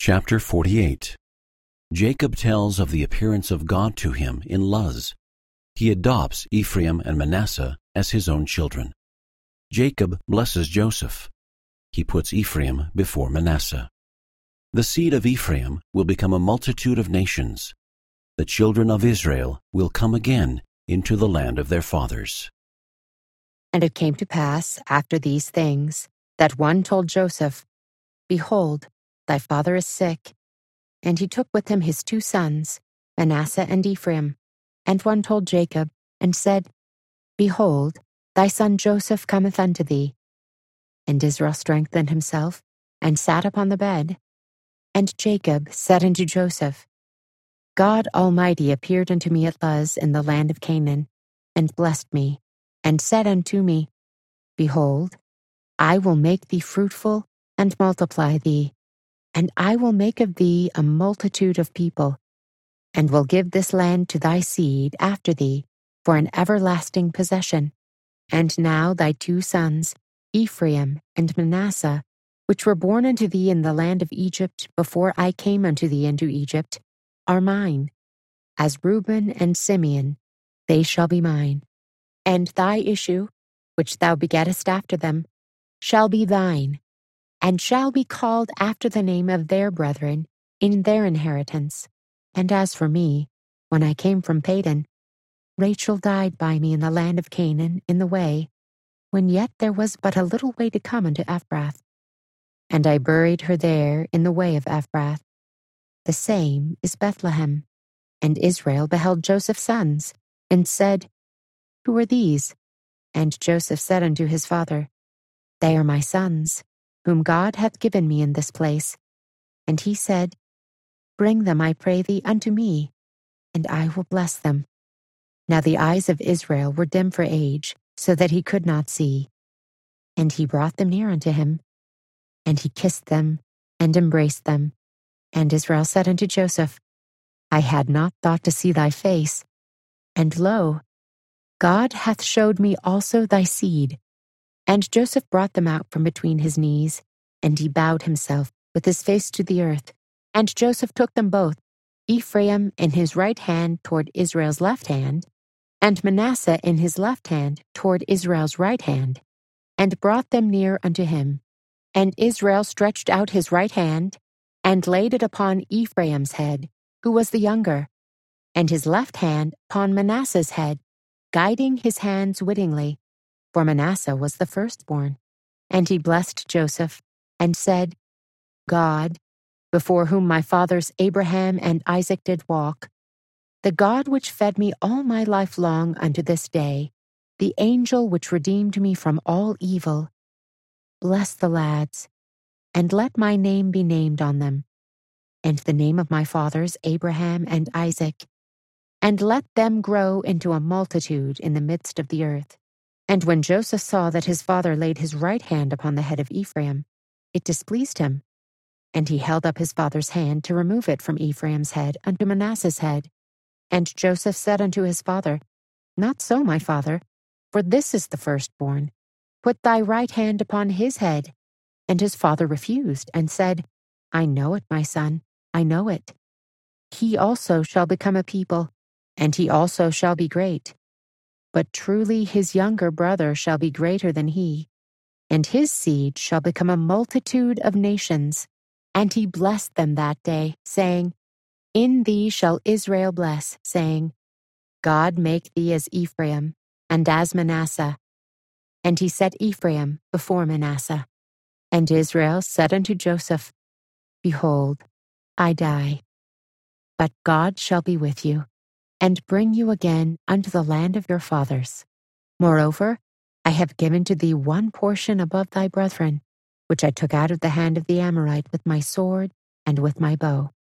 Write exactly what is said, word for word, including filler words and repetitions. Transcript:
Chapter forty-eight. Jacob tells of the appearance of God to him in Luz. He adopts Ephraim and Manasseh as his own children. Jacob blesses Joseph. He puts Ephraim before Manasseh. The seed of Ephraim will become a multitude of nations. The children of Israel will come again into the land of their fathers. And it came to pass after these things that one told Joseph, Behold, thy father is sick. And he took with him his two sons, Manasseh and Ephraim. And one told Jacob, and said, Behold, thy son Joseph cometh unto thee. And Israel strengthened himself, and sat upon the bed. And Jacob said unto Joseph, God Almighty appeared unto me at Luz in the land of Canaan, and blessed me, and said unto me, Behold, I will make thee fruitful, and multiply thee, and I will make of thee a multitude of people, and will give this land to thy seed after thee for an everlasting possession. And now thy two sons, Ephraim and Manasseh, which were born unto thee in the land of Egypt before I came unto thee into Egypt, are mine. As Reuben and Simeon, they shall be mine. And thy issue, which thou begettest after them, shall be thine, and shall be called after the name of their brethren in their inheritance. And as for me, when I came from Padan, Rachel died by me in the land of Canaan in the way, when yet there was but a little way to come unto Ephrath. And I buried her there in the way of Ephrath. The same is Bethlehem. And Israel beheld Joseph's sons, and said, Who are these? And Joseph said unto his father, They are my sons, whom God hath given me in this place. And he said, Bring them, I pray thee, unto me, and I will bless them. Now the eyes of Israel were dim for age, so that he could not see. And he brought them near unto him, and he kissed them, and embraced them. And Israel said unto Joseph, I had not thought to see thy face, and lo, God hath showed me also thy seed. And Joseph brought them out from between his knees, and he bowed himself with his face to the earth. And Joseph took them both, Ephraim in his right hand toward Israel's left hand, and Manasseh in his left hand toward Israel's right hand, and brought them near unto him. And Israel stretched out his right hand, and laid it upon Ephraim's head, who was the younger, and his left hand upon Manasseh's head, guiding his hands wittingly, for Manasseh was the firstborn. And he blessed Joseph, and said, God, before whom my fathers Abraham and Isaac did walk, the God which fed me all my life long unto this day, the angel which redeemed me from all evil, bless the lads, and let my name be named on them, and the name of my fathers Abraham and Isaac, and let them grow into a multitude in the midst of the earth. And when Joseph saw that his father laid his right hand upon the head of Ephraim, it displeased him, and he held up his father's hand to remove it from Ephraim's head unto Manasseh's head. And Joseph said unto his father, Not so, my father, for this is the firstborn. Put thy right hand upon his head. And his father refused, and said, I know it, my son, I know it. He also shall become a people, and he also shall be great. But truly his younger brother shall be greater than he, and his seed shall become a multitude of nations. And he blessed them that day, saying, In thee shall Israel bless, saying, God make thee as Ephraim, and as Manasseh. And he set Ephraim before Manasseh. And Israel said unto Joseph, Behold, I die, but God shall be with you, and bring you again unto the land of your fathers. Moreover, I have given to thee one portion above thy brethren, which I took out of the hand of the Amorite with my sword and with my bow.